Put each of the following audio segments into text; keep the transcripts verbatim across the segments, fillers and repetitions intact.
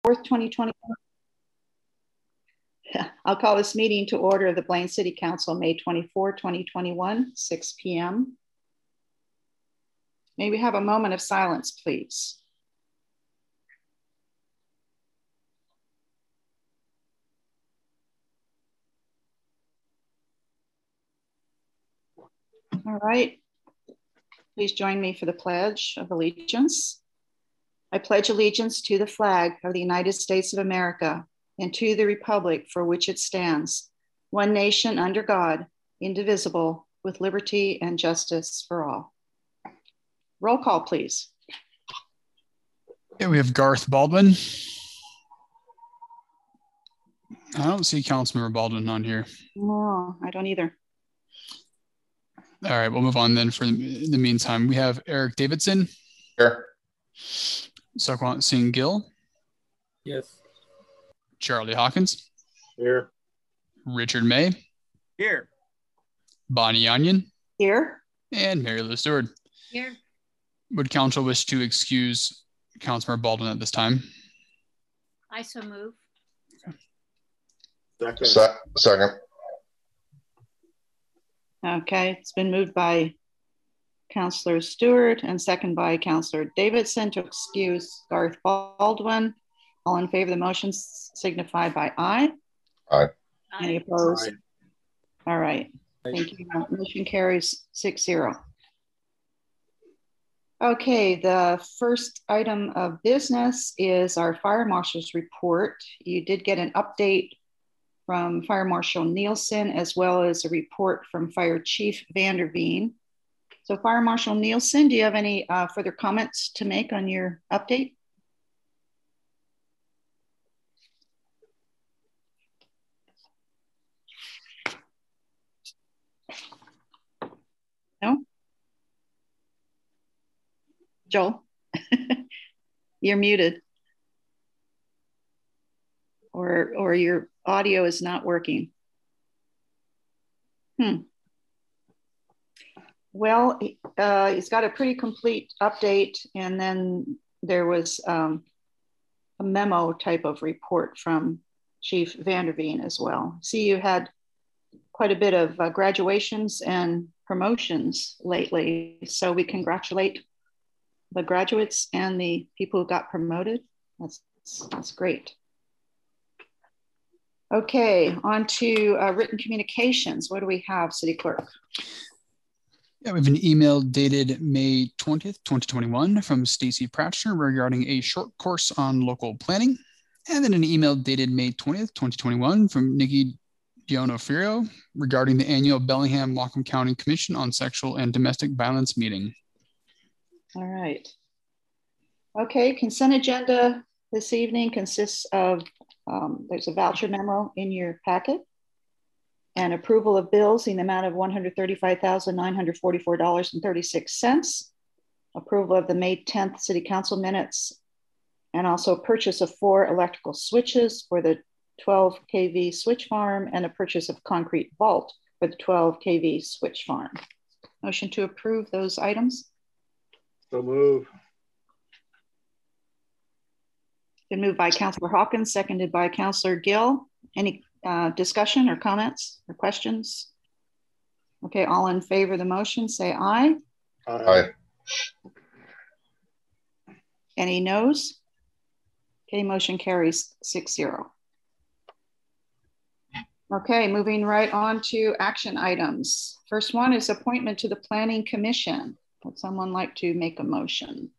twenty-fourth, twenty twenty-one. I'll call this meeting to order of the Blaine City Council, May twenty-fourth, twenty twenty-one, six p m May we have a moment of silence, please? All right. Please join me for the Pledge of Allegiance. I pledge allegiance to the flag of the United States of America and to the republic for which it stands, one nation under God, indivisible, with liberty and justice for all. Roll call, please. Yeah, we have Garth Baldwin. I don't see Councilmember Baldwin on here. No, I don't either. All right, we'll move on then. For the meantime, we have Eric Davidson. Here. Sakwant Singh Gill. Yes. Charlie Hawkins. Here. Richard May. Here. Bonnie Onion. Here. And Mary Lou Stewart. Here. Would council wish to excuse Councilmember Baldwin at this time? I so move. Second. Se second. Okay, it's been moved by Councillor Stewart and second by Councillor Davidson to excuse Garth Baldwin. All in favor of the motion signify by aye. Aye. Any opposed? Aye. All right, thank you. Motion carries six zero. Okay, the first item of business is our fire marshal's report. You did get an update from Fire Marshal Nielsen, as well as a report from Fire Chief Vanderveen. So Fire Marshal Nielsen, do you have any uh, further comments to make on your update? No? Joel, you're muted. Or, or your audio is not working. Hmm. Well, uh, he's got a pretty complete update, and then there was um, a memo type of report from Chief Vanderveen as well. See, you had quite a bit of uh, graduations and promotions lately, so we congratulate the graduates and the people who got promoted. That's, that's great. Okay, on to uh, written communications. What do we have, City Clerk? Yeah, we have an email dated May twentieth, twenty twenty-one from Stacy Pratchner regarding a short course on local planning. And then an email dated May twentieth, twenty twenty-one from Nikki Dionofrio regarding the annual Bellingham-Whatcom County Commission on Sexual and Domestic Violence meeting. All right. Okay, consent agenda this evening consists of Um, there's a voucher memo in your packet and approval of bills in the amount of one hundred thirty-five thousand nine hundred forty-four dollars and thirty-six cents, approval of the May tenth City Council minutes, and also purchase of four electrical switches for the twelve K V switch farm and a purchase of concrete vault for the twelve K V switch farm. Motion to approve those items. So move. Been moved by Councillor Hawkins, seconded by Councillor Gill. Any uh, discussion or comments or questions? Okay, all in favor of the motion, say aye. Aye. Any noes? Okay, motion carries six zero. Okay, moving right on to action items. First one is appointment to the Planning Commission. Would someone like to make a motion?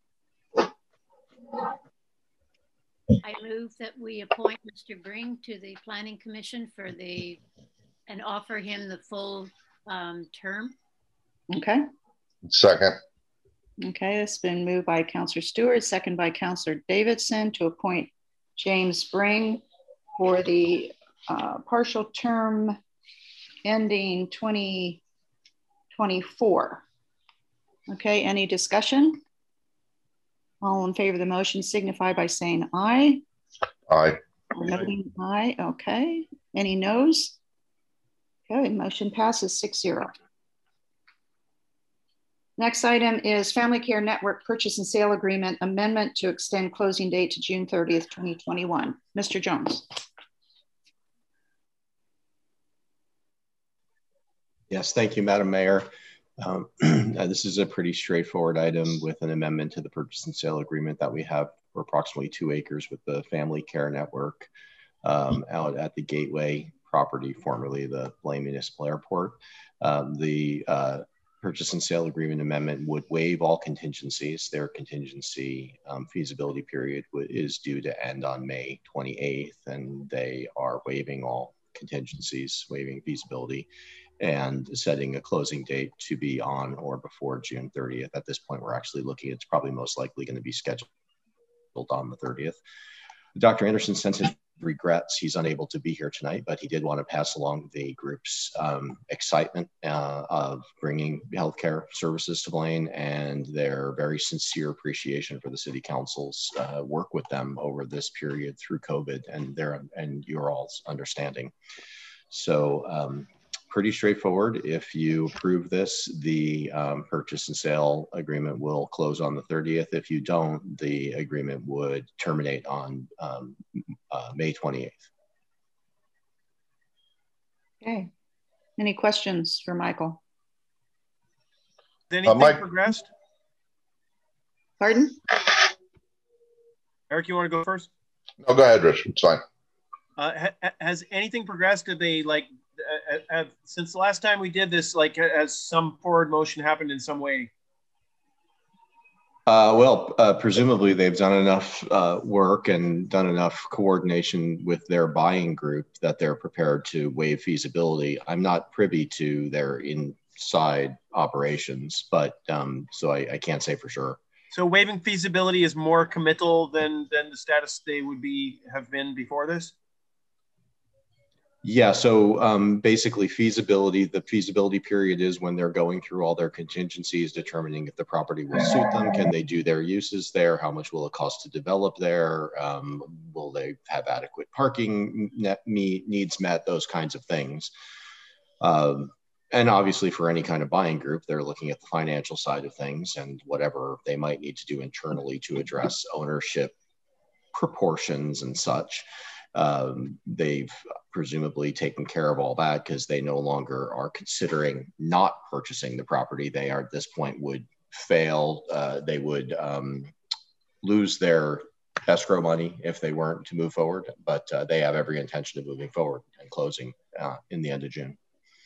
I move that we appoint Mister Bring to the Planning Commission for the, and offer him the full um, term. Okay. Second. Okay, it's been moved by Councillor Stewart, second by Councillor Davidson to appoint James Bring for the uh, partial term ending twenty twenty-four. Okay, any discussion? All in favor of the motion signify by saying aye. Aye. Noting aye, okay. Any noes? Okay, motion passes six zero. Next item is Family Care Network Purchase and Sale Agreement Amendment to extend closing date to June thirtieth, twenty twenty-one. Mister Jones. Yes, thank you, Madam Mayor. Um, this is a pretty straightforward item with an amendment to the purchase and sale agreement that we have for approximately two acres with the Family Care Network um, out at the Gateway property, formerly the Blaine Municipal Airport. Um, the uh, purchase and sale agreement amendment would waive all contingencies. Their contingency um, feasibility period is due to end on May twenty-eighth, and they are waiving all contingencies, waiving feasibility, and setting a closing date to be on or before June thirtieth. At this point, we're actually looking, it's probably most likely going to be scheduled on the thirtieth. Doctor Anderson sends his regrets. He's unable to be here tonight, but he did want to pass along the group's um, excitement uh, of bringing healthcare services to Blaine and their very sincere appreciation for the city council's uh, work with them over this period through COVID and their and your all's understanding. So um, pretty straightforward. If you approve this, the um, purchase and sale agreement will close on the thirtieth. If you don't, the agreement would terminate on um, uh, May twenty-eighth. Okay. Any questions for Michael? Has anything Uh, Mike- progressed? Pardon? Eric, you want to go first? No, go ahead, Rich. It's fine. Uh, ha has anything progressed? Did they like, uh, have, since the last time we did this, like has some forward motion happened in some way? Uh, well, uh, presumably they've done enough uh, work and done enough coordination with their buying group that they're prepared to waive feasibility. I'm not privy to their inside operations, but um, so I, I can't say for sure. So waiving feasibility is more committal than than the status they would be have been before this? Yeah, so um, basically feasibility, the feasibility period is when they're going through all their contingencies, determining if the property will suit them. Can they do their uses there? How much will it cost to develop there? Um, will they have adequate parking net meet, needs met, those kinds of things. Um, and obviously for any kind of buying group, they're looking at the financial side of things and whatever they might need to do internally to address ownership proportions and such. Um, they've presumably taken care of all that because they no longer are considering not purchasing the property. They are at this point would fail. Uh, they would um, lose their escrow money if they weren't to move forward, but uh, they have every intention of moving forward and closing uh, in the end of June.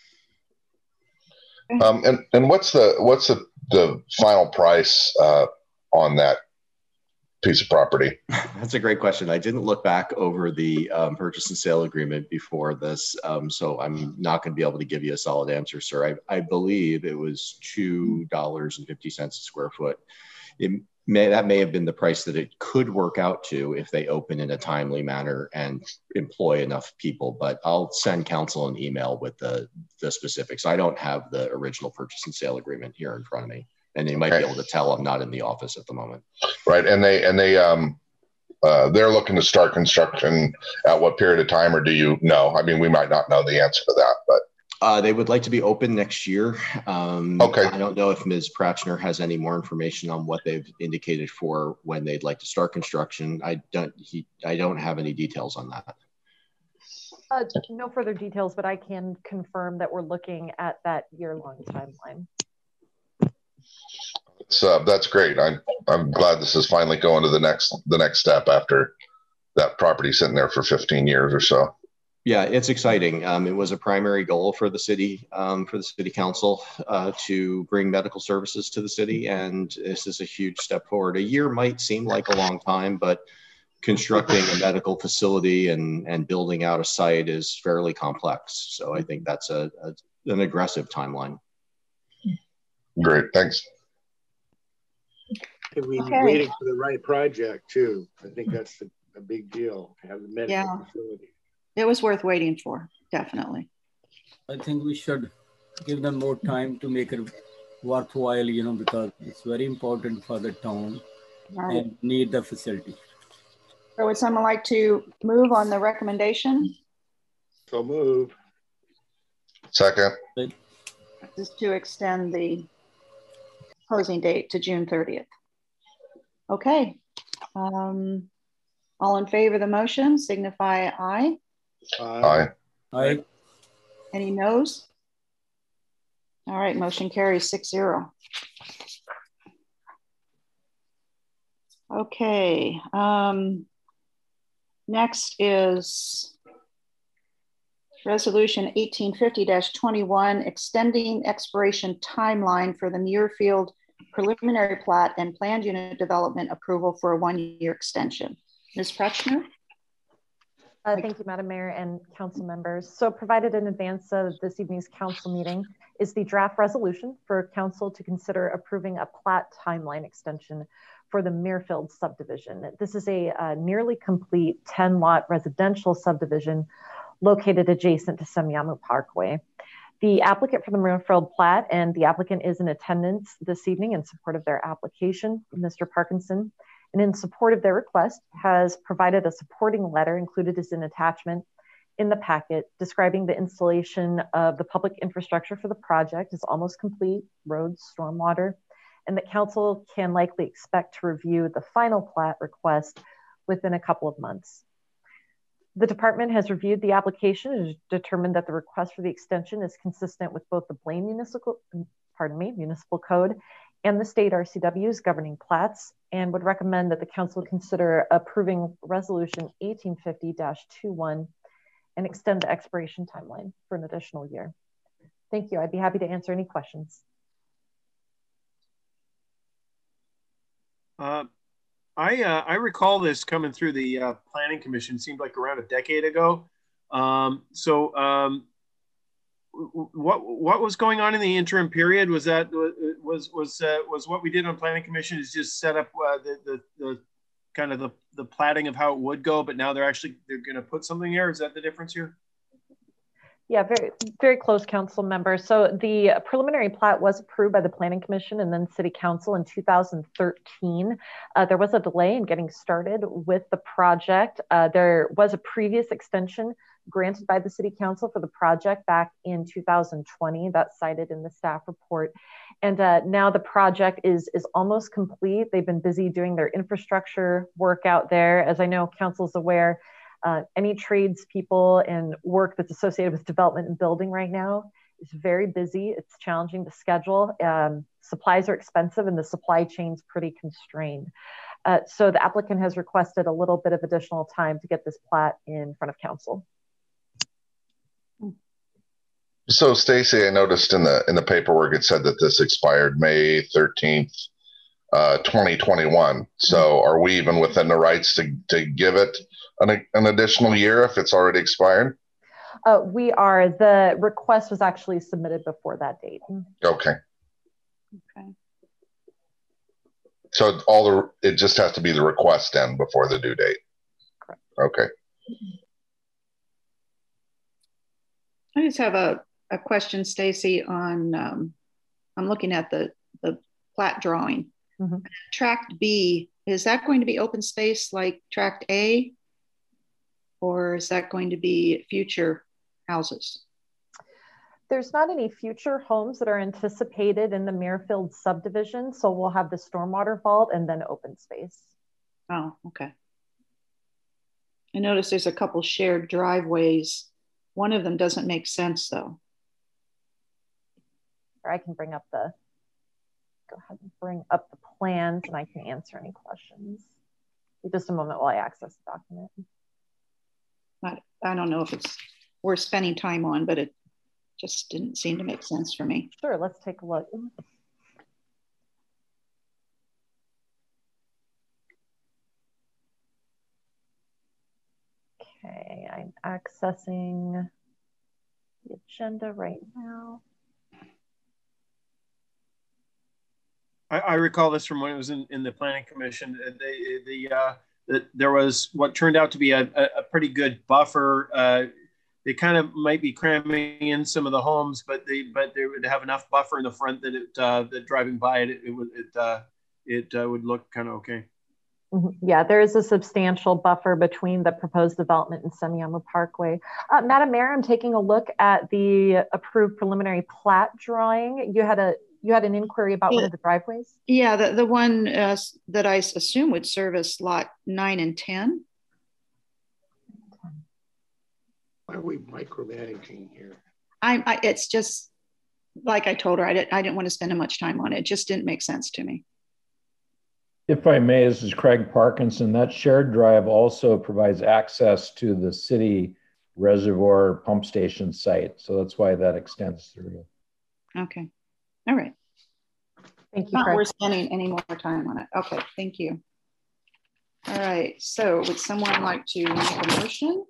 Um, and and what's the what's the, the final price uh, on that piece of property? That's a great question. I didn't look back over the um, purchase and sale agreement before this, um, so I'm not going to be able to give you a solid answer, sir. I, I believe it was two dollars and fifty cents a square foot. It may, that may have been the price that it could work out to if they open in a timely manner and employ enough people, but I'll send council an email with the, the specifics. I don't have the original purchase and sale agreement here in front of me, and they might Okay. be able to tell I'm not in the office at the moment. Right, and they and they um uh, they're looking to start construction at what period of time, or do you know? I mean, we might not know the answer to that, but uh, they would like to be open next year. Um, okay. I don't know if Miz Pratchner has any more information on what they've indicated for when they'd like to start construction. I don't. He. I don't have any details on that. Uh, no further details, but I can confirm that we're looking at that year-long timeline. So that's great. I'm I'm glad this is finally going to the next the next step after that property sitting there for fifteen years or so. Yeah, it's exciting. Um, it was a primary goal for the city, um, for the city council, uh, to bring medical services to the city, and this is a huge step forward. A year might seem like a long time, but constructing a medical facility and and building out a site is fairly complex. So I think that's a, a an aggressive timeline. Great, thanks. And we Okay. waiting for the right project too. I think that's a, a big deal to have the medical Yeah. facility. It was worth waiting for, definitely. I think we should give them more time to make it worthwhile, you know, because it's very important for the town All right. and need the facility. So would someone like to move on the recommendation? So move. Second. This is to extend the closing date to June thirtieth. Okay. Um, all in favor of the motion, signify aye. Aye. Aye. Any noes? All right, motion carries six zero. Okay. Um, next is Resolution eighteen fifty dash twenty-one, extending expiration timeline for the Muirfield preliminary plat and planned unit development approval for a one-year extension. Miz Pratchner? Uh, thank you, Madam Mayor and council members. So provided in advance of this evening's council meeting is the draft resolution for council to consider approving a plat timeline extension for the Muirfield subdivision. This is a uh, nearly complete ten lot residential subdivision located adjacent to Semiahmoo Parkway. The applicant for the Muirfield plat and the applicant is in attendance this evening in support of their application, Mister Parkinson, and in support of their request has provided a supporting letter included as an attachment in the packet describing the installation of the public infrastructure for the project is almost complete, roads, stormwater, and that council can likely expect to review the final plat request within a couple of months. The department has reviewed the application and determined that the request for the extension is consistent with both the Blaine Municipal, pardon me, Municipal Code and the state R C Ws governing plats, and would recommend that the council consider approving Resolution eighteen fifty dash twenty-one and extend the expiration timeline for an additional year. Thank you. I'd be happy to answer any questions. Uh, I uh, I recall this coming through the uh, Planning Commission. Seemed like around a decade ago. Um, so, um, what what was going on in the interim period? Was that was was uh, was what we did on Planning Commission is just set up uh, the, the the kind of the the platting of how it would go, but now they're actually they're going to put something there. Is that the difference here? Yeah, very, very close, council member. So the preliminary plat was approved by the Planning Commission and then City Council in two thousand thirteen. Uh, there was a delay in getting started with the project. Uh, there was a previous extension granted by the City Council for the project back in two thousand twenty. That's cited in the staff report. And uh, now the project is, is almost complete. They've been busy doing their infrastructure work out there. As I know council's aware, Uh, any tradespeople and work that's associated with development and building right now is very busy. It's challenging to schedule. Um, supplies are expensive and the supply chain's pretty constrained. Uh, so the applicant has requested a little bit of additional time to get this plat in front of council. So Stacy, I noticed in the in the paperwork it said that this expired May thirteenth, uh, twenty twenty-one. So mm-hmm. Are we even within the rights to, to give it An, an additional year if it's already expired? Uh, we are. The request was actually submitted before that date. Okay. Okay. So all the it just has to be the request then before the due date. Correct. Okay. I just have a, a question, Stacy, on um, I'm looking at the the plat drawing. Mm-hmm. Tract B, is that going to be open space like Tract A? Or is that going to be future houses? There's not any future homes that are anticipated in the Muirfield subdivision. So we'll have the stormwater vault and then open space. Oh, okay. I noticed there's a couple shared driveways. One of them doesn't make sense though. Or I can bring up the, go ahead and bring up the plans and I can answer any questions. Just a moment while I access the document. I, I don't know if it's worth spending time on, but it just didn't seem to make sense for me. Sure, let's take a look. Okay, I'm accessing the agenda right now. I, I recall this from when it was in, in the Planning Commission. The, the uh, that there was what turned out to be a, a pretty good buffer. Uh, they kind of might be cramming in some of the homes, but they but they would have enough buffer in the front that it uh, that driving by it it would it uh, it uh, would look kind of okay. Mm-hmm. Yeah, there is a substantial buffer between the proposed development and Semiahmoo Parkway. Uh, Madam Mayor, I'm taking a look at the approved preliminary plat drawing. You had a you had an inquiry about yeah. one of the driveways? Yeah, the, the one uh, that I assume would service lot nine and ten. Why are we micromanaging here? I, I it's just like I told her, I didn't, I didn't want to spend much time on it. It just didn't make sense to me. If I may, this is Craig Parkinson. That shared drive also provides access to the city reservoir pump station site. So that's why that extends through. Okay. All right. Thank you. Not worth spending any more time on it. Okay. Thank you. All right. So would someone like to make a motion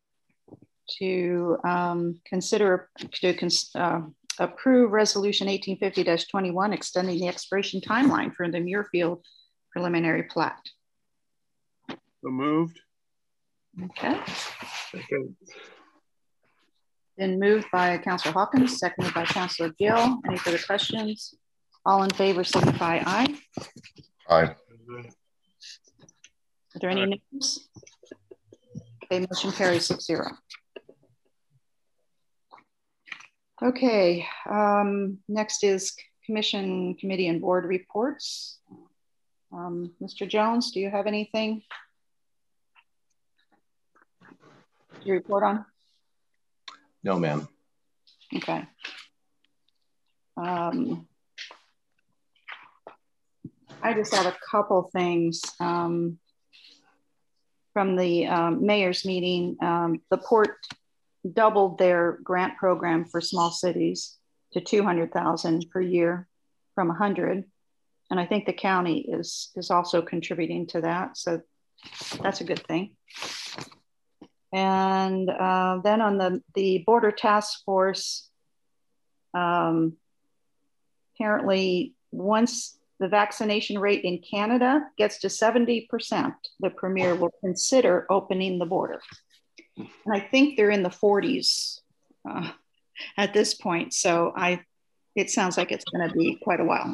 to um, consider to cons uh, approve resolution eighteen fifty dash twenty-one, extending the expiration timeline for the Muirfield preliminary plat? So moved. Okay. Second. Been moved by Councilor Hawkins, seconded by Councilor Gill. Any further questions? All in favor signify aye. Aye. Are there any names? Okay, motion carries six zero. Okay, um, next is commission, committee, and board reports. Um, Mister Jones, do you have anything to report on? No, ma'am. Okay. Um, I just have a couple things um, from the um, mayor's meeting. Um, the port doubled their grant program for small cities to two hundred thousand per year from one hundred. And I think the county is, is also contributing to that. So that's a good thing. And uh, then on the, the border task force, um, apparently once the vaccination rate in Canada gets to seventy percent, the premier will consider opening the border. And I think they're in the forties uh, at this point. So I, it sounds like it's going to be quite a while.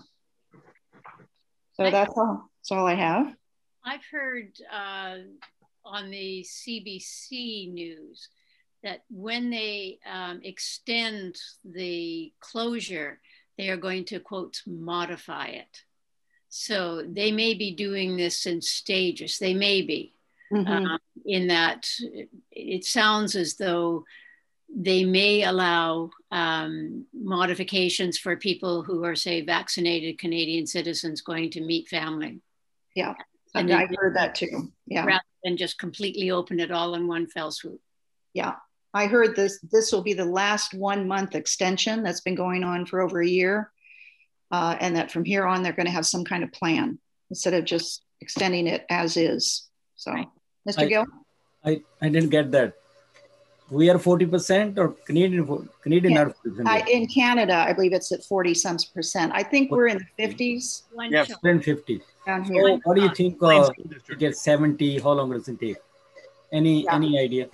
So that's all, that's all I have. I've heard uh, on the C B C news that when they um, extend the closure, they are going to, quote, modify it. So they may be doing this in stages. They may be. Mm-hmm. um, in that it sounds as though they may allow um, modifications for people who are, say, vaccinated Canadian citizens going to meet family. Yeah, and I heard that too. Yeah, rather than just completely open it all in one fell swoop. Yeah, I heard this. This will be the last one month extension that's been going on for over a year, uh, and that from here on they're going to have some kind of plan instead of just extending it as is. So, right. Mister I, Gill? I, I didn't get that. We are forty percent or Canadian, Canadian yeah. are forty percent? I, in Canada, I believe it's at forty some percent. I think we're in the fifties. Yes, in fifty. Down here. So what do you think uh, to get seventy? How long does it take? Any, yeah. any idea?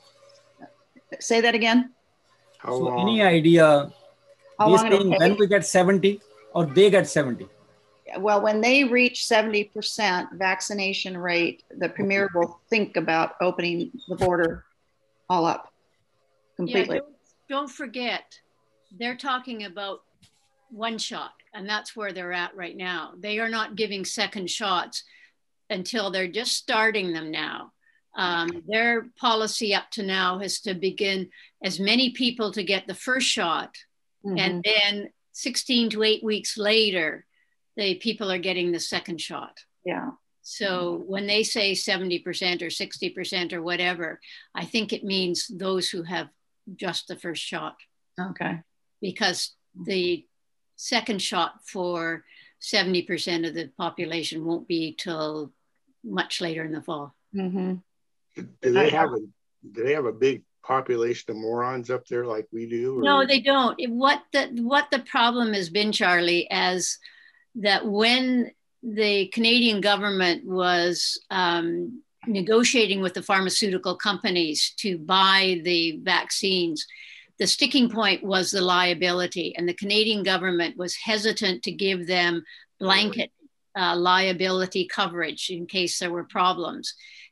Say that again. How so long? Any idea? How long saying when we get seventy or they get seventy? Well, when they reach seventy percent vaccination rate, the premier will think about opening the border all up completely. Yeah, don't, don't forget, they're talking about one shot, and that's where they're at right now. They are not giving second shots until they're just starting them now. Um, their policy up to now is to begin as many people to get the first shot, mm-hmm. and then sixteen to eight weeks later, the people are getting the second shot. Yeah. So when they say seventy percent or sixty percent or whatever, I think it means those who have just the first shot. Okay. Because the second shot for seventy percent of the population won't be till much later in the fall. Mm-hmm. Do they have a, do they have a big population of morons up there like we do? Or? No, they don't. What the, what the problem has been, Charlie, as that when the Canadian government was um, negotiating with the pharmaceutical companies to buy the vaccines, the sticking point was the liability, and the Canadian government was hesitant to give them blanket uh, liability coverage in case there were problems.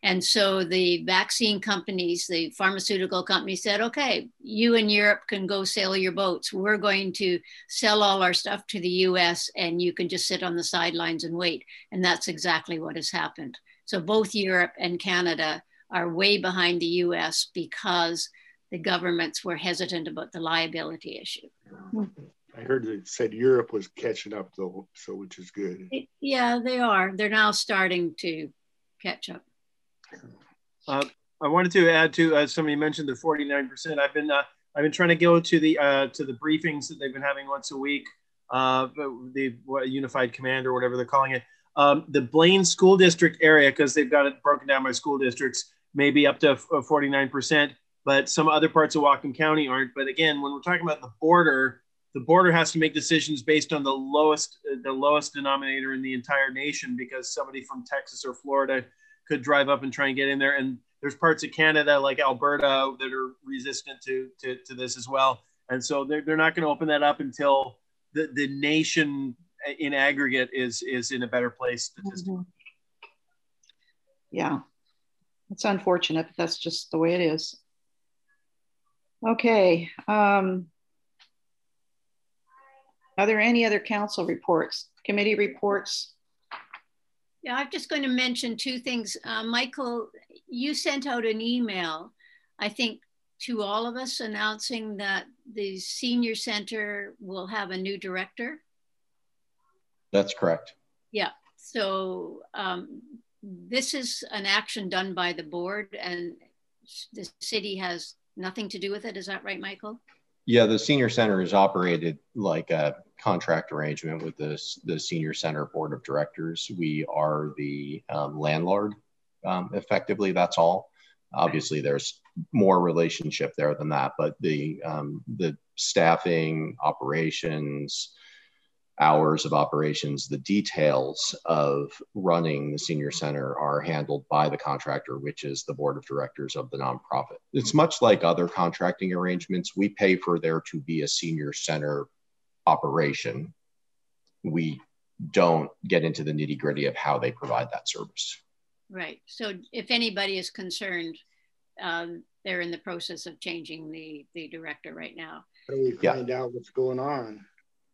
And so the vaccine companies, the pharmaceutical companies said, okay, you in Europe can go sail your boats. We're going to sell all our stuff to the U S and you can just sit on the sidelines and wait. And that's exactly what has happened. So both Europe and Canada are way behind the U S because the governments were hesitant about the liability issue. I heard it said Europe was catching up though, so which is good. It, yeah, they are. They're now starting to catch up. Uh, I wanted to add to uh, somebody mentioned the forty-nine percent. I've been uh, I've been trying to go to the uh, to the briefings that they've been having once a week. Uh, the what, Unified Command or whatever they're calling it. Um, the Blaine School District area, because they've got it broken down by school districts, maybe up to forty-nine percent, but some other parts of Whatcom County aren't. But again, when we're talking about the border, the border has to make decisions based on the lowest uh, the lowest denominator in the entire nation, because somebody from Texas or Florida could drive up and try and get in there. And there's parts of Canada like Alberta that are resistant to, to, to this as well. And so they're, they're not going to open that up until the, the nation in aggregate is, is in a better place statistically. Mm-hmm. Yeah, it's unfortunate, but that's just the way it is. Okay. Um, are there any other council reports, committee reports? Yeah, I'm just going to mention two things. Uh, Michael, you sent out an email, I think, to all of us announcing that the senior center will have a new director. That's correct. Yeah, so um, this is an action done by the board and the city has nothing to do with it. Is that right, Michael? Yeah, the senior center is operated like a contract arrangement with the, the senior center board of directors. We are the um, landlord, um, effectively, that's all. Obviously, there's more relationship there than that, but the, um, the staffing, operations, hours of operations, the details of running the senior center are handled by the contractor, which is the board of directors of the nonprofit. It's much like other contracting arrangements. We pay for there to be a senior center operation. We don't get into the nitty gritty of how they provide that service. Right. So if anybody is concerned, um, they're in the process of changing the, the director right now. How do we find yeah. out what's going on?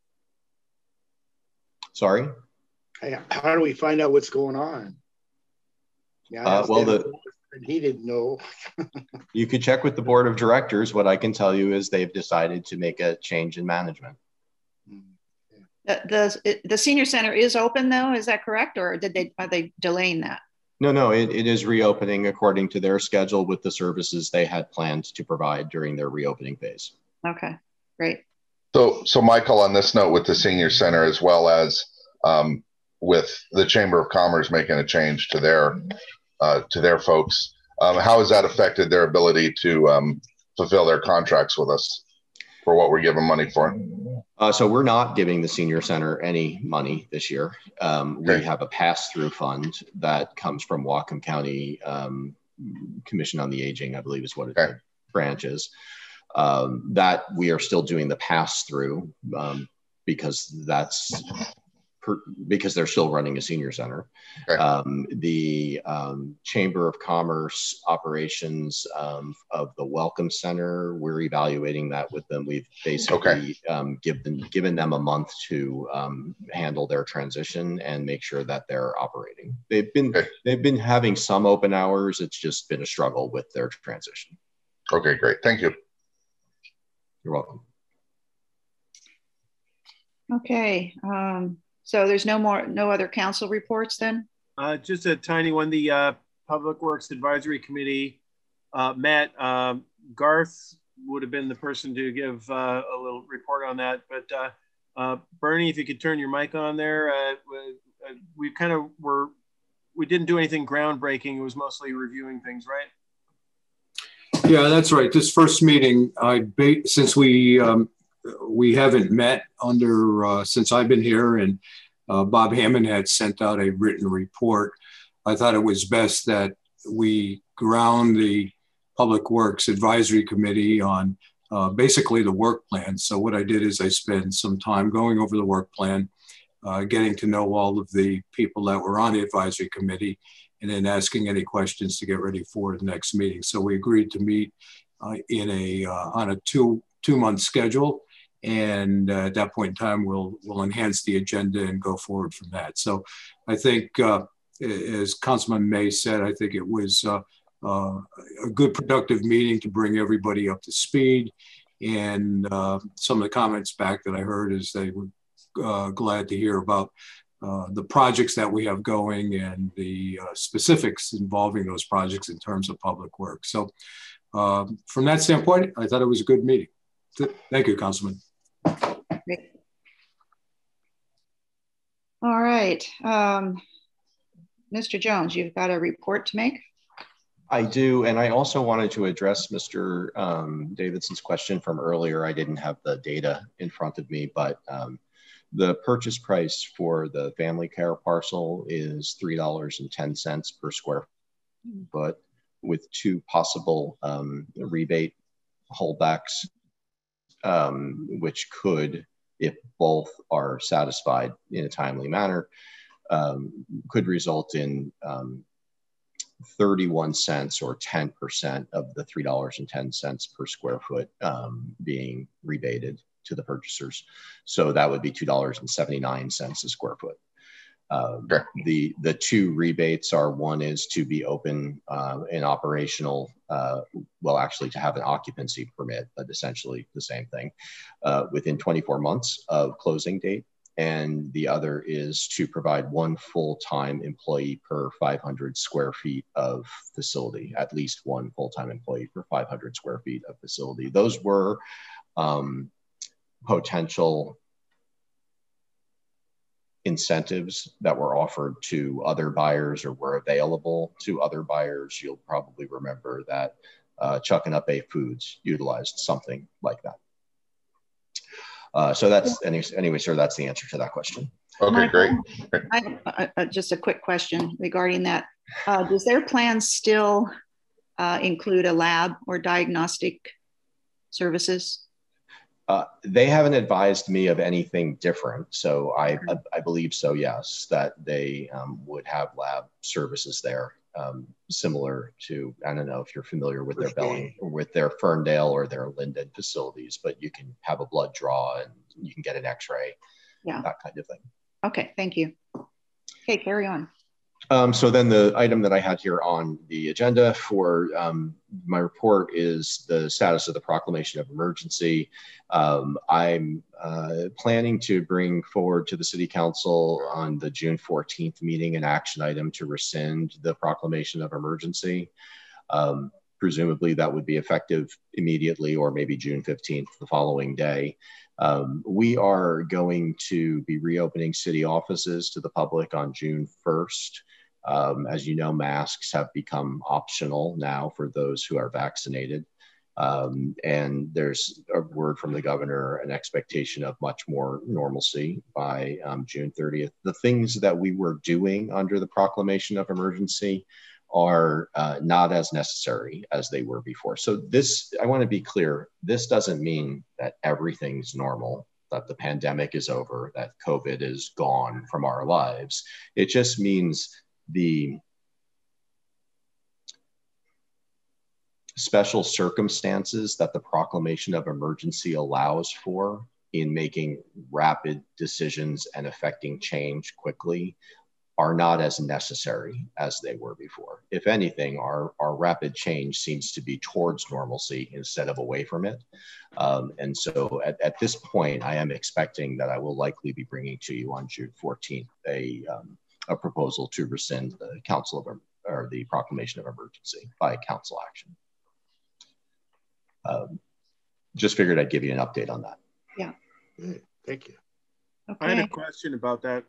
Sorry? How do we find out what's going on? Yeah, uh, well, the, he didn't know. You could check with the board of directors. What I can tell you is they've decided to make a change in management. The, the, the senior center is open though, is that correct? Or did they, are they delaying that? No, no, it, it is reopening according to their schedule with the services they had planned to provide during their reopening phase. Okay, great. So, so Michael, on this note with the senior center, as well as um, with the Chamber of Commerce making a change to their uh, to their folks, um, how has that affected their ability to um, fulfill their contracts with us for what we're giving money for? Uh, so we're not giving the senior center any money this year. Um, okay. We have a pass-through fund that comes from Whatcom County um, Commission on the Aging, I believe is what it okay. branches. Um, that we are still doing the pass through um, because that's per, because they're still running a senior center. Okay. Um, the um, Chamber of Commerce operations um, of the Welcome Center, we're evaluating that with them. We've basically okay. um, given given them a month to um, handle their transition and make sure that they're operating. They've been okay. they've been having some open hours. It's just been a struggle with their transition. Okay, great. Thank you. You're welcome. Okay, um, so there's no more, no other council reports then? Uh, just a tiny one. The uh, Public Works Advisory Committee uh, met. Um, Garth would have been the person to give uh, a little report on that. But uh, uh, Bernie, if you could turn your mic on there. Uh, we kind of were, we didn't do anything groundbreaking. It was mostly reviewing things, right? Yeah, that's right. This first meeting, I since we um, we haven't met under uh, since I've been here, and uh, Bob Hammond had sent out a written report. I thought it was best that we ground the Public Works Advisory Committee on uh, basically the work plan. So what I did is I spent some time going over the work plan, uh, getting to know all of the people that were on the advisory committee, and then asking any questions to get ready for the next meeting. So we agreed to meet uh, in a uh, on a two two month schedule, and uh, at that point in time, we'll we'll enhance the agenda and go forward from that. So I think, uh, as Councilman May said, I think it was uh, uh, a good productive meeting to bring everybody up to speed. And uh, some of the comments back that I heard is they were uh, glad to hear about uh, the projects that we have going and the uh, specifics involving those projects in terms of public work. So uh, from that standpoint, I thought it was a good meeting. Thank you, Councilman. Great. All right. Um, Mister Jones, you've got a report to make? I do, and I also wanted to address Mister Um, Davidson's question from earlier. I didn't have the data in front of me, but um, the purchase price for the family care parcel is three dollars and ten cents per square foot, with two possible um, rebate holdbacks, um, which could, if both are satisfied in a timely manner, um, could result in um, thirty-one cents or ten percent of the three dollars and ten cents per square foot um, being rebated to the purchasers. So that would be two dollars and seventy-nine cents a square foot. Uh, sure. The the two rebates are, one is to be open uh, and operational, uh, well, actually to have an occupancy permit, but essentially the same thing, uh, within twenty-four months of closing date. And the other is to provide one full-time employee per five hundred square feet of facility, at least one full-time employee per five hundred square feet of facility. Those were um, potential incentives that were offered to other buyers or were available to other buyers. You'll probably remember that uh, Chuck and Up A Foods utilized something like that. Uh, so that's, any, anyway, sir, that's the answer to that question. Okay, Michael, great. I, uh, just a quick question regarding that. Uh, does their plan still uh, include a lab or diagnostic services? Uh, they haven't advised me of anything different. So I, I, I believe so, yes, that they um, would have lab services there, um, similar to, I don't know if you're familiar with their Belling, or with their Ferndale or their Linden facilities, but you can have a blood draw and you can get an x-ray, yeah, that kind of thing. Okay, thank you. Okay, carry on. Um, so then the item that I had here on the agenda for um, my report is the status of the proclamation of emergency. Um, I'm uh, planning to bring forward to the City Council on the June fourteenth meeting an action item to rescind the proclamation of emergency. Um, presumably that would be effective immediately, or maybe June fifteenth, the following day. Um, we are going to be reopening city offices to the public on June first. Um, as you know, masks have become optional now for those who are vaccinated. Um, and there's a word from the governor, an expectation of much more normalcy by um, June thirtieth. The things that we were doing under the proclamation of emergency are uh, not as necessary as they were before. So this, I want to be clear, this doesn't mean that everything's normal, that the pandemic is over, that COVID is gone from our lives. It just means the special circumstances that the proclamation of emergency allows for in making rapid decisions and affecting change quickly are not as necessary as they were before. If anything, our, our rapid change seems to be towards normalcy instead of away from it. Um, and so at, at this point, I am expecting that I will likely be bringing to you on June fourteenth a, um, a proposal to rescind the council of, or the proclamation of emergency by council action. Um, just figured I'd give you an update on that. Yeah. Good. Thank you. Okay. I had a question about that.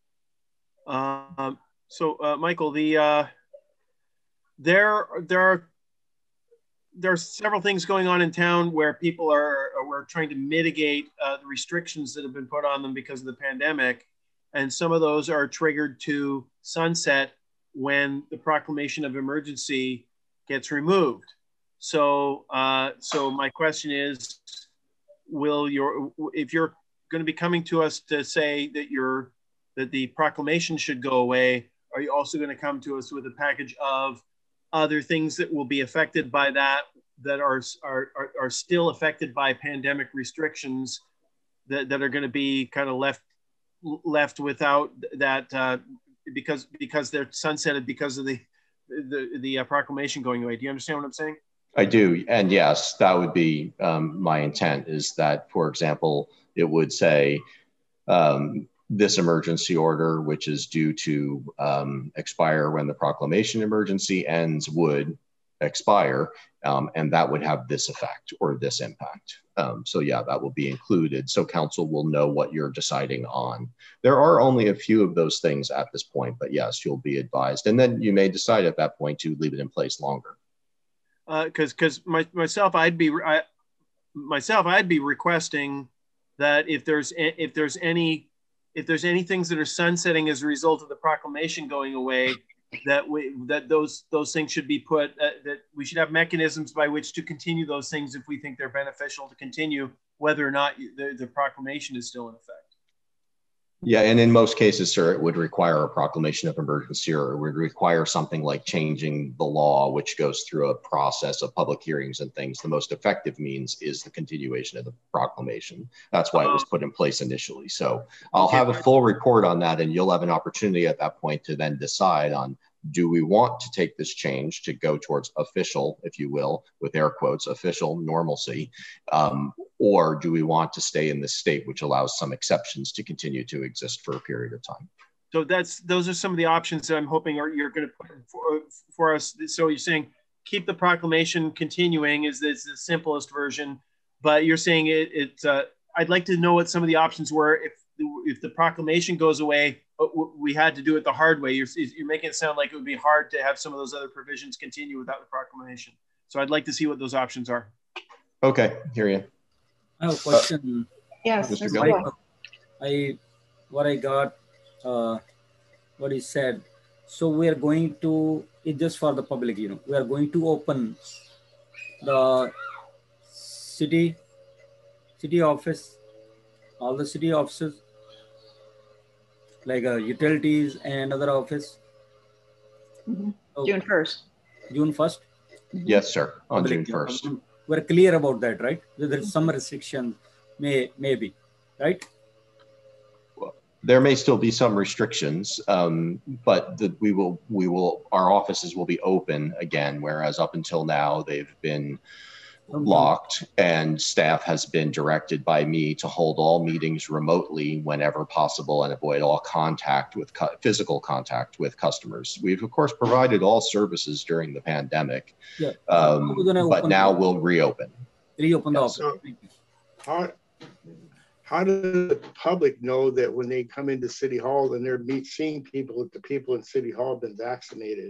Um, so, uh, Michael, the uh, there there are there are several things going on in town where people are we're trying to mitigate uh, the restrictions that have been put on them because of the pandemic, and some of those are triggered to sunset when the proclamation of emergency gets removed. So, uh, so my question is, will your if you're going to be coming to us to say that you're that the proclamation should go away, are you also going to come to us with a package of other things that will be affected by that, that are, are, are, are still affected by pandemic restrictions that, that are going to be kind of left, left without that uh, because, because they're sunsetted because of the, the, the uh, proclamation going away. Do you understand what I'm saying? I do. And yes, that would be um, my intent, is that, for example, it would say um, this emergency order, which is due to um, expire when the proclamation emergency ends, would expire, um, and that would have this effect or this impact. Um, so yeah, that will be included. So council will know what you're deciding on. There are only a few of those things at this point, but yes, you'll be advised. And then you may decide at that point to leave it in place longer. Because uh, because my, myself, I'd be I, myself, I'd be requesting that if there's if there's any if there's any things that are sunsetting as a result of the proclamation going away, that we that those those things should be put uh, that we should have mechanisms by which to continue those things if we think they're beneficial to continue, whether or not the, the proclamation is still in effect. Yeah, and in most cases, sir, it would require a proclamation of emergency, or it would require something like changing the law, which goes through a process of public hearings and things. The most effective means is the continuation of the proclamation. That's why it was put in place initially. So I'll have a full report on that, and you'll have an opportunity at that point to then decide on, do we want to take this change to go towards official, if you will, with air quotes, official normalcy, um, or do we want to stay in this state, which allows some exceptions to continue to exist for a period of time? So that's those are some of the options that I'm hoping are, you're going to put for, for us. So you're saying keep the proclamation continuing is, is the simplest version, but you're saying it. it uh, I'd like to know what some of the options were if if the proclamation goes away. We had to do it the hard way. You're, you're making it sound like it would be hard to have some of those other provisions continue without the proclamation. So I'd like to see what those options are. Okay, hear you. I have a question. Uh, yes, Mister Mister I, I, what I got, uh, what he said. So we are going to, it's just for the public, you know, we are going to open the city, city office, all the city offices, like uh, utilities and other office. Mm-hmm. Okay. June first. June first? Mm-hmm. Yes, sir, on Public, June first. We're clear about that, right? There's some restrictions, may, maybe, right? Well, there may still be some restrictions, um, but the, we will, we will, our offices will be open again, whereas up until now they've been locked, and staff has been directed by me to hold all meetings remotely whenever possible and avoid all contact with cu physical contact with customers. We've of course provided all services during the pandemic, yeah. um, but now we'll reopen. Reopen the office. So how, how does the public know that when they come into City Hall and they're meet, seeing people, that the people in City Hall have been vaccinated?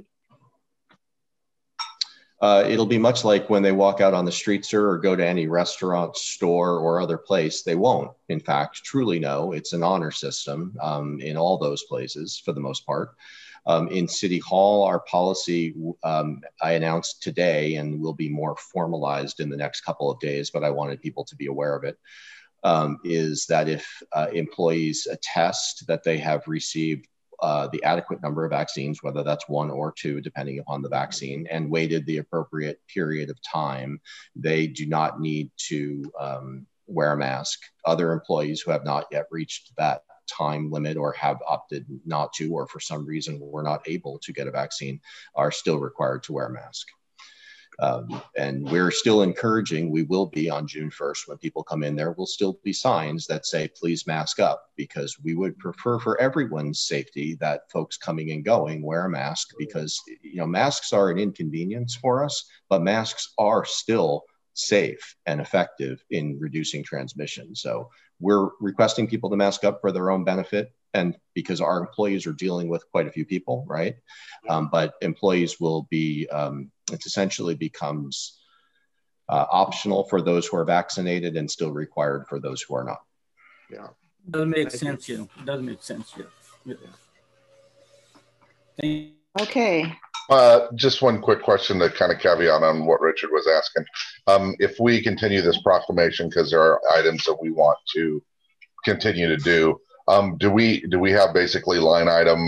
Uh, it'll be much like when they walk out on the street, sir, or go to any restaurant, store, or other place. They won't, in fact, truly know. It's an honor system um, in all those places for the most part. Um, in City Hall, our policy um, I announced today and will be more formalized in the next couple of days, but I wanted people to be aware of it, um, is that if uh, employees attest that they have received Uh, the adequate number of vaccines, whether that's one or two, depending upon the vaccine, and waited the appropriate period of time, they do not need to um, wear a mask. Other employees who have not yet reached that time limit or have opted not to, or for some reason were not able to get a vaccine, are still required to wear a mask. Um, and we're still encouraging, we will be on June first, when people come in, there will still be signs that say, please mask up, because we would prefer for everyone's safety that folks coming and going wear a mask, because, you know, masks are an inconvenience for us, but masks are still safe and effective in reducing transmission. So we're requesting people to mask up for their own benefit, and because our employees are dealing with quite a few people, right? Um, but employees will be, um, it essentially becomes uh, optional for those who are vaccinated and still required for those who are not. Yeah. Doesn't make sense, you know. Doesn't make sense, yeah. Yeah. Thank you. Okay. Uh, just one quick question to kind of caveat on what Richard was asking. Um, if we continue this proclamation, because there are items that we want to continue to do, um, do we do we have basically line item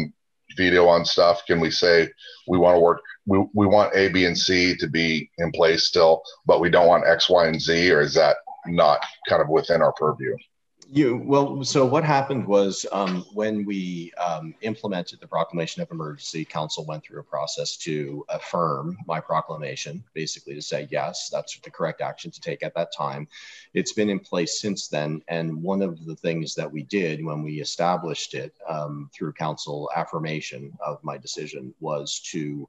veto on stuff? Can we say we want to work, we, we want A, B, and C to be in place still, but we don't want X, Y, and Z, or is that not kind of within our purview? You well, so what happened was um, when we um, implemented the proclamation of emergency, council went through a process to affirm my proclamation, basically to say, yes, that's the correct action to take at that time. It's been in place since then. And one of the things that we did when we established it um, through council affirmation of my decision was to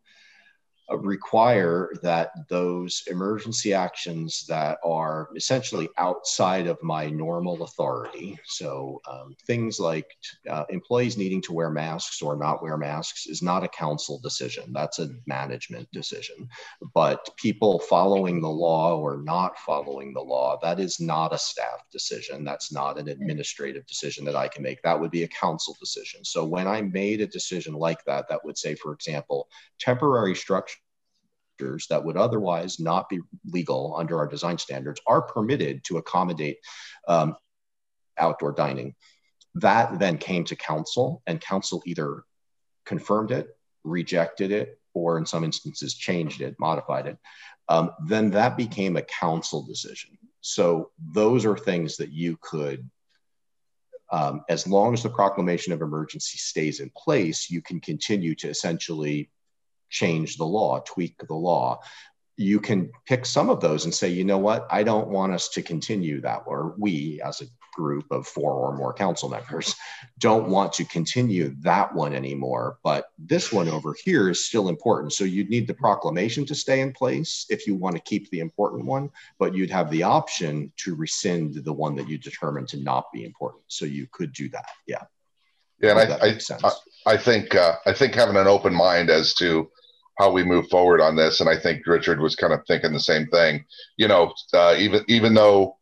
require that those emergency actions that are essentially outside of my normal authority, so um, things like uh, employees needing to wear masks or not wear masks is not a council decision, that's a management decision. But people following the law or not following the law, that is not a staff decision, that's not an administrative decision that I can make, that would be a council decision. So when I made a decision like that, that would say, for example, temporary structure that would otherwise not be legal under our design standards are permitted to accommodate um, outdoor dining. That then came to council, and council either confirmed it, rejected it, or in some instances changed it, modified it. Um, then that became a council decision. So those are things that you could, um, as long as the proclamation of emergency stays in place, you can continue to essentially change the law, tweak the law. You can pick some of those and say, you know what, I don't want us to continue that, or we as a group of four or more council members don't want to continue that one anymore, but this one over here is still important. So you'd need the proclamation to stay in place if you want to keep the important one, but you'd have the option to rescind the one that you determined to not be important. So you could do that, yeah. Yeah, and I, I, I, I think uh, I think having an open mind as to how we move forward on this, and I think Richard was kind of thinking the same thing. You know, uh, even even though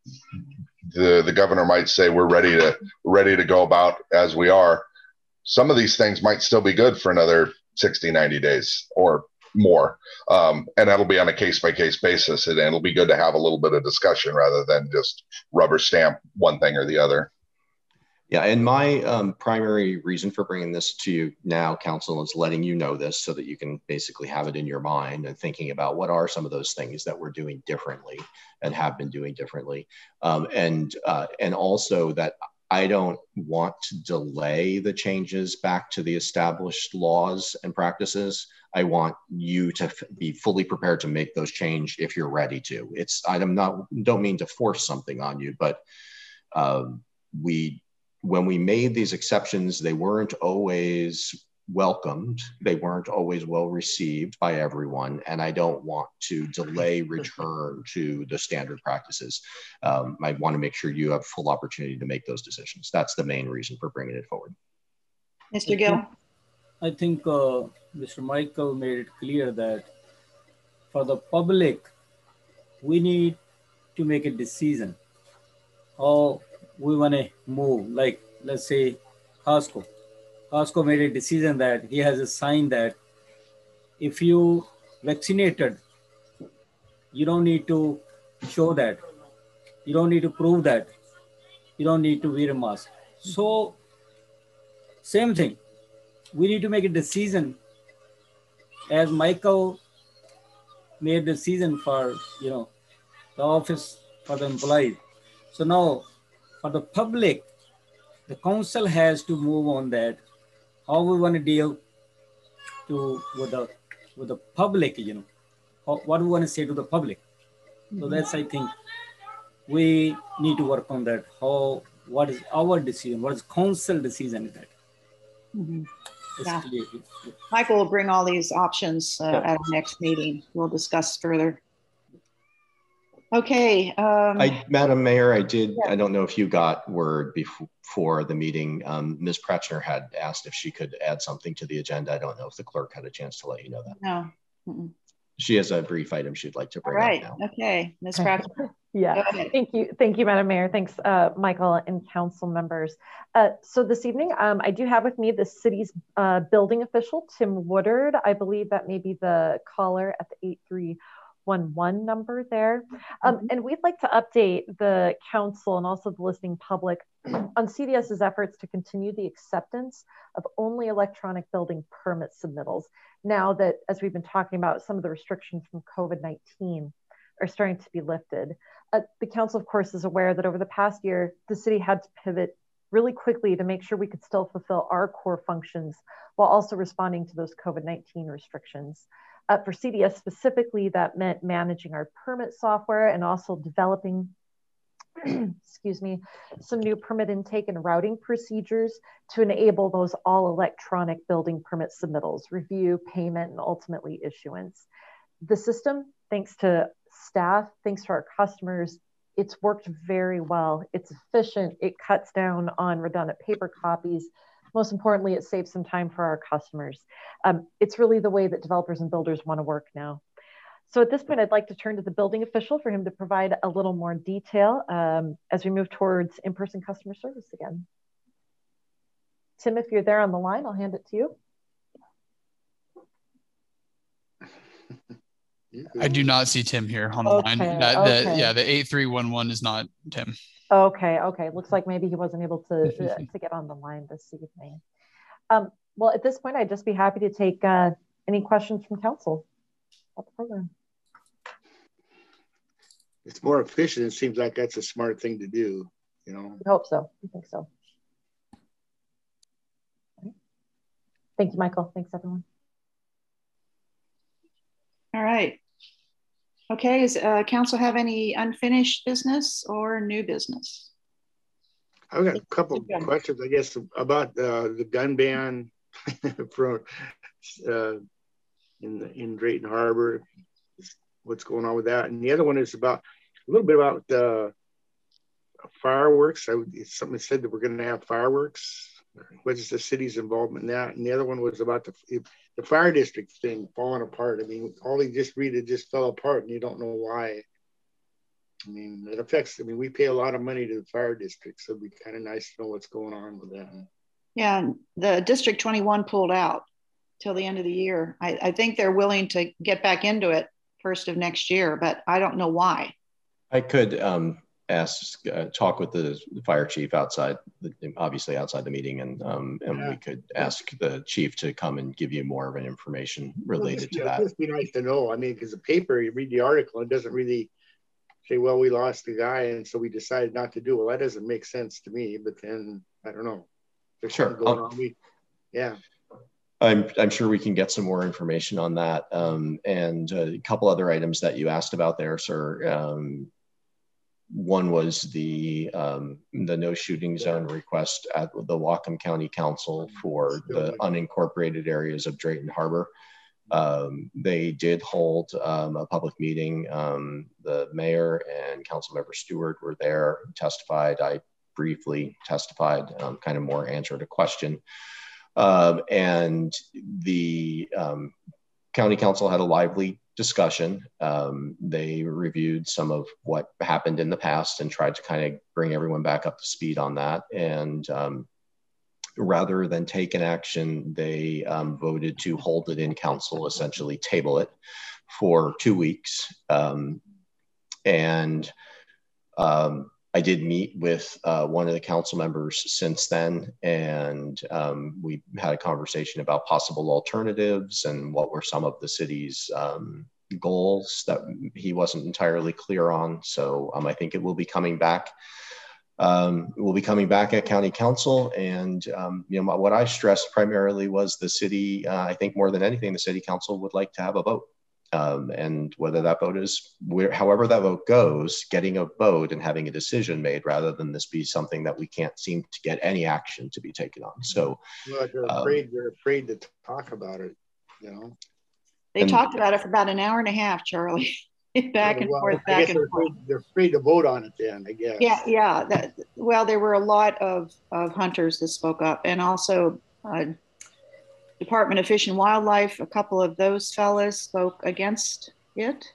the the governor might say we're ready to ready to go about as we are, some of these things might still be good for another sixty, ninety days or more, um, and that'll be on a case by case basis, and it'll be good to have a little bit of discussion rather than just rubber stamp one thing or the other. Yeah, and my um, primary reason for bringing this to you now, council, is letting you know this so that you can basically have it in your mind and thinking about what are some of those things that we're doing differently and have been doing differently. Um, and, uh, and also that I don't want to delay the changes back to the established laws and practices. I want you to be fully prepared to make those change if you're ready to. It's, I'm not, don't mean to force something on you, but um, we, when we made these exceptions, they weren't always welcomed. They weren't always well received by everyone. And I don't want to delay return to the standard practices. Um, I want to make sure you have full opportunity to make those decisions. That's the main reason for bringing it forward. Mister Gill? I think uh, Mister Michael made it clear that for the public, we need to make a decision how we want to move. Like, let's say Costco. Costco made a decision that he has a sign that if you vaccinated, you don't need to show that. You don't need to prove that. You don't need to wear a mask. So, same thing. We need to make a decision as Michael made the decision for, you know, the office for the employees. So now, for the public, the council has to move on that, how we want to deal to with the with the public, you know, how, what we want to say to the public. So that's, I think, we need to work on that. How, what is our decision? What is council decision is that? Mm-hmm. Yeah. Michael will bring all these options uh, at our next meeting. We'll discuss further. Okay. Um, I, Madam Mayor, I did, yeah. I don't know if you got word before the meeting. Um, Miz Pratchner had asked if she could add something to the agenda. I don't know if the clerk had a chance to let you know that. No. Mm-mm. She has a brief item she'd like to bring All right. up now. Okay, Miz Pratchner. Yeah, thank you. Thank you, Madam Mayor. Thanks, uh, Michael and council members. Uh, so this evening, um, I do have with me the city's uh, building official, Tim Woodard. I believe that may be the caller at the eight three one one number there. Um, mm-hmm. And we'd like to update the council and also the listening public on C D S's efforts to continue the acceptance of only electronic building permit submittals. Now that, as we've been talking about, some of the restrictions from COVID nineteen are starting to be lifted. Uh, the council, of course, is aware that over the past year, the city had to pivot really quickly to make sure we could still fulfill our core functions while also responding to those COVID nineteen restrictions. Uh, for C D S specifically, that meant managing our permit software and also developing, excuse me, some new permit intake and routing procedures to enable those all electronic building permit submittals, review, payment, and ultimately issuance. The system, thanks to staff, thanks to our customers, it's worked very well. It's efficient. It cuts down on redundant paper copies. Most importantly, it saves some time for our customers. Um, it's really the way that developers and builders want to work now. So at this point, I'd like to turn to the building official for him to provide a little more detail um, as we move towards in-person customer service again. Tim, if you're there on the line, I'll hand it to you. I do not see Tim here on the okay, line. That, okay. the, yeah, the eight three one one is not Tim. Okay, okay. Looks like maybe he wasn't able to, to get on the line this evening. Um, well, at this point, I'd just be happy to take uh, any questions from council about the program. It's more efficient. It seems like that's a smart thing to do, you know. I hope so. I think so. Thank you, Michael. Thanks, everyone. All right. Okay, does uh, council have any unfinished business or new business? I've got a couple of questions, I guess, about uh, the gun ban from uh, in the, in Drayton Harbor. What's going on with that? And the other one is about a little bit about uh, fireworks. I, something said that we're going to have fireworks. What is the city's involvement in that? And the other one was about the the fire district thing falling apart. I mean, all you just read it just fell apart, and you don't know why. I mean, it affects. I mean, we pay a lot of money to the fire district, so it'd be kind of nice to know what's going on with that. Yeah, the District twenty-one pulled out till the end of the year. I, I think they're willing to get back into it first of next year, but I don't know why. I could um, ask, uh, talk with the, the fire chief outside, the, obviously outside the meeting, and um, and yeah. we could ask the chief to come and give you more of an information related well, to that. It'd just be nice to know. I mean, because the paper, you read the article, it doesn't really say, well, we lost the guy, and so we decided not to do it. Well, that doesn't make sense to me, but then, I don't know. There's sure. Going on. We, yeah. I'm, I'm sure we can get some more information on that. Um, and a couple other items that you asked about there, sir. Um, one was the, um, the no shooting zone request at the Whatcom County Council for the unincorporated areas of Drayton Harbor. Um, they did hold um, a public meeting. Um, the mayor and Councilmember Stewart were there, testified. I briefly testified, um, kind of more answered a question. Um, and the um, county council had a lively discussion. Um, they reviewed some of what happened in the past and tried to kind of bring everyone back up to speed on that. And um, rather than take an action, they um, voted to hold it in council, essentially table it for two weeks. Um, and um, I did meet with uh, one of the council members since then, and um, we had a conversation about possible alternatives and what were some of the city's um, goals that he wasn't entirely clear on. So um, I think it will be coming back. Um, we'll be coming back at county council, and um, you know what I stressed primarily was the city. Uh, I think more than anything, the city council would like to have a vote. Um, and whether that vote is, where, however that vote goes, getting a vote and having a decision made rather than this be something that we can't seem to get any action to be taken on. So well, they're afraid, um, they're afraid to talk about it, you know. They and, talked about it for about an hour and a half, Charlie. back and well, forth, I back guess and they're forth. Afraid, they're afraid to vote on it then, I guess. Yeah, yeah. That, well, there were a lot of, of hunters that spoke up, and also uh, Department of Fish and Wildlife, a couple of those fellas spoke against it,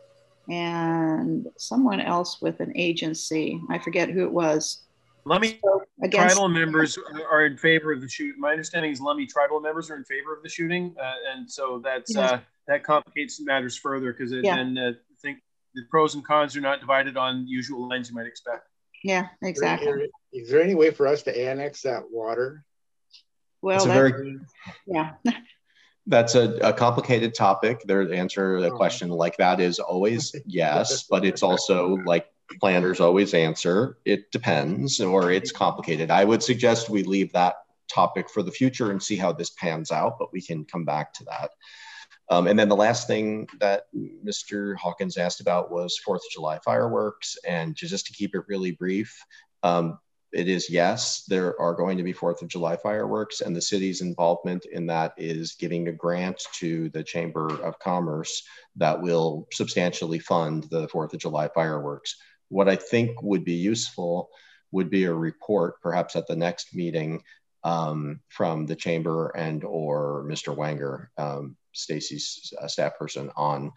and someone else with an agency, I forget who it was. Lummi tribal members are in favor of the shoot. My understanding is Lummi tribal members are in favor of the shooting, uh, and so that's yes. uh, that complicates matters further because Yeah. then uh, I think the pros and cons are not divided on the usual lines you might expect. Yeah, exactly. Is there, is there any way for us to annex that water? Well, It's a that's, very, yeah. that's a, a complicated topic. Their answer to a question like that is always yes, but it's also like planners always answer, it depends, or it's complicated. I would suggest we leave that topic for the future and see how this pans out, but we can come back to that. Um, and then the last thing that Mister Hawkins asked about was fourth of July fireworks. And just to keep it really brief, um, it is yes, there are going to be fourth of July fireworks, and the city's involvement in that is giving a grant to the Chamber of Commerce that will substantially fund the fourth of July fireworks. What I think would be useful would be a report, perhaps at the next meeting, um, from the Chamber and or Mister Wanger, um, Stacy's uh, staff person, on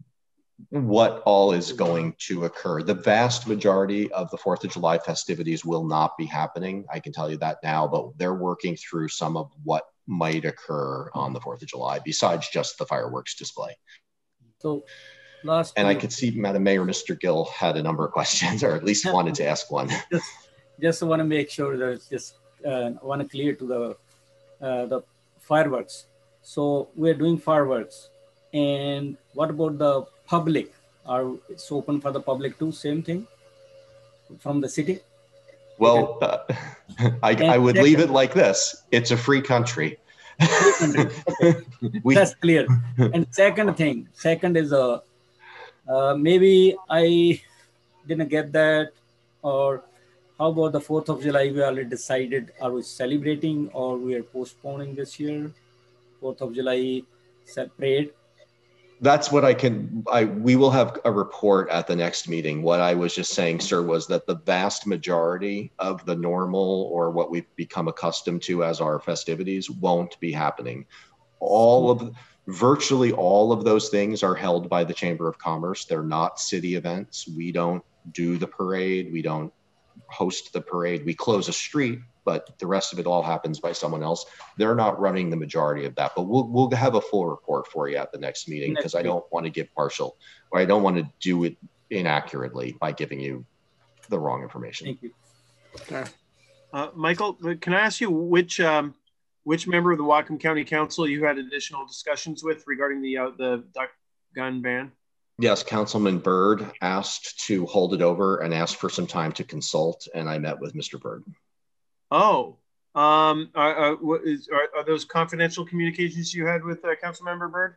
what all is going to occur. The vast majority of the fourth of July festivities will not be happening. I can tell you that now, but they're working through some of what might occur on the fourth of July besides just the fireworks display. So last and I could see Madam Mayor, Mister Gill had a number of questions, or at least wanted to ask one. Just, just want to make sure that it's just uh, want to clear to the uh, the fireworks. So we're doing fireworks, and what about the public? Are it's open for the public too? Same thing from the city? Well, uh, I, I would leave it like this. It's a free country. Okay. we, That's clear. And second thing, second is a, uh, maybe I didn't get that, or how about the fourth of July? We already decided, are we celebrating or we are postponing this year? fourth of July parade. That's what I can, I, we will have a report at the next meeting. What I was just saying, sir, was that the vast majority of the normal, or what we've become accustomed to as our festivities, won't be happening. All of, virtually all of those things are held by the Chamber of Commerce. They're not city events. We don't do the parade. We don't host the parade. We close a street, but the rest of it all happens by someone else. They're not running the majority of that, but we'll we'll have a full report for you at the next meeting, because I don't want to give partial, or I don't want to do it inaccurately by giving you the wrong information. Thank you. Okay. Uh, Michael, can I ask you which um, which member of the Whatcom County Council you had additional discussions with regarding the uh, the duck gun ban? Yes, Councilman Byrd asked to hold it over and asked for some time to consult, and I met with Mister Byrd. Oh, um, are, are, what is, are, are those confidential communications you had with uh, Councilmember Byrd?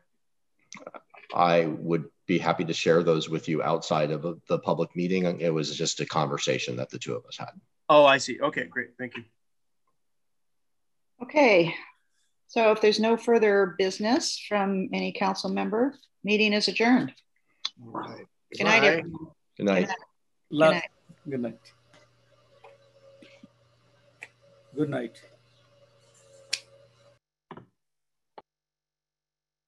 I would be happy to share those with you outside of the public meeting. It was just a conversation that the two of us had. Oh, I see. Okay, great. Thank you. Okay, so if there's no further business from any council member, meeting is adjourned. All right. Good night, everyone. Good night. Good night. Good night. Good night.